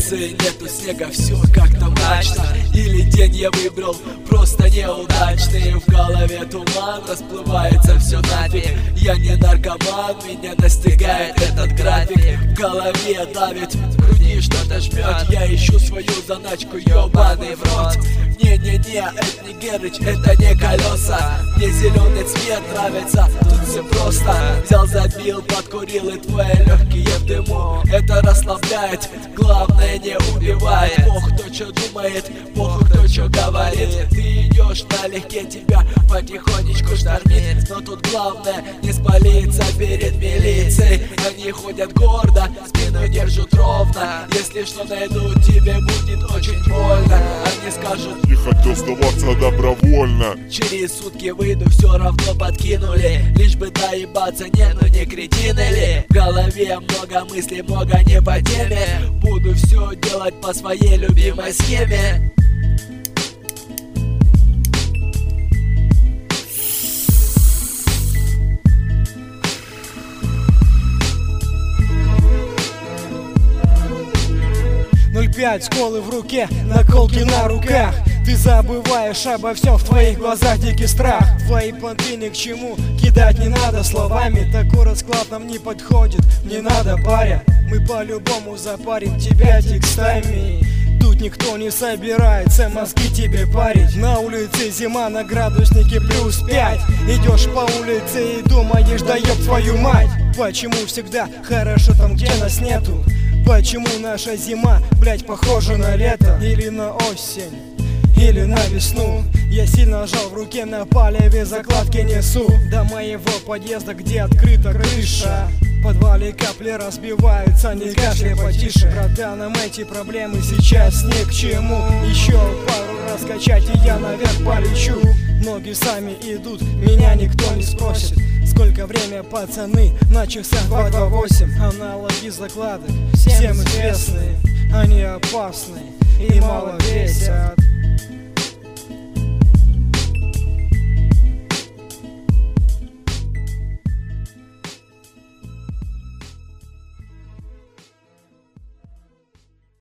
улице нету снега, все как-то мрачно. Или день я выбрал просто неудачный. В голове туман, расплывается все нафиг. Я не наркоман, меня настигает этот график. В голове давит, в груди что-то жмет. Я ищу свою заначку, ёбаный в рот. Не-не-не, это не Герыч, это не колеса. Мне зеленый цвет нравится, тут все просто. Взял, забил, подкурил, и твои легкие в дыму. Это расслабляет, главное не убивает. Бог кто что думает, Бог кто что говорит. Ты идешь налегке, тебя потихонечку штормит. Но тут главное не спалиться перед милицией. Они ходят гордо, спину держат ровно. Если что найдут, тебе будет очень больно. Они скажут: не хотел сдаваться добровольно. через сутки выйду, все равно подкинули. Лишь бы доебаться, не, ну не кретины ли? В голове много мыслей, много не по теме. Буду все делать по своей любимой схеме. .5 школы в руке, наколки на руках. Ты забываешь обо всем, в твоих глазах дикий страх. Твои понты ни к чему кидать не надо словами. Такой расклад нам не подходит, не надо, паря. Мы по-любому запарим тебя текстами. Тут никто не собирается мозги тебе парить. На улице зима, на градуснике +5. Идешь по улице и думаешь: да ёб твою мать. Почему всегда хорошо там, где нас нету? Почему наша зима, блять, похожа на лето? Или на осень, или на весну? Я сильно жал в руке, на палеве закладки несу. До моего подъезда, где открыта крыша. В подвале капли разбиваются, не кашляй потише. Братанам эти проблемы сейчас ни к чему. Еще пару раз качать и я наверх полечу. Ноги сами идут, меня никто не спросит. Сколько время, пацаны, на часах 2:28. Аналоги закладок всем известны. Они опасны и мало весят.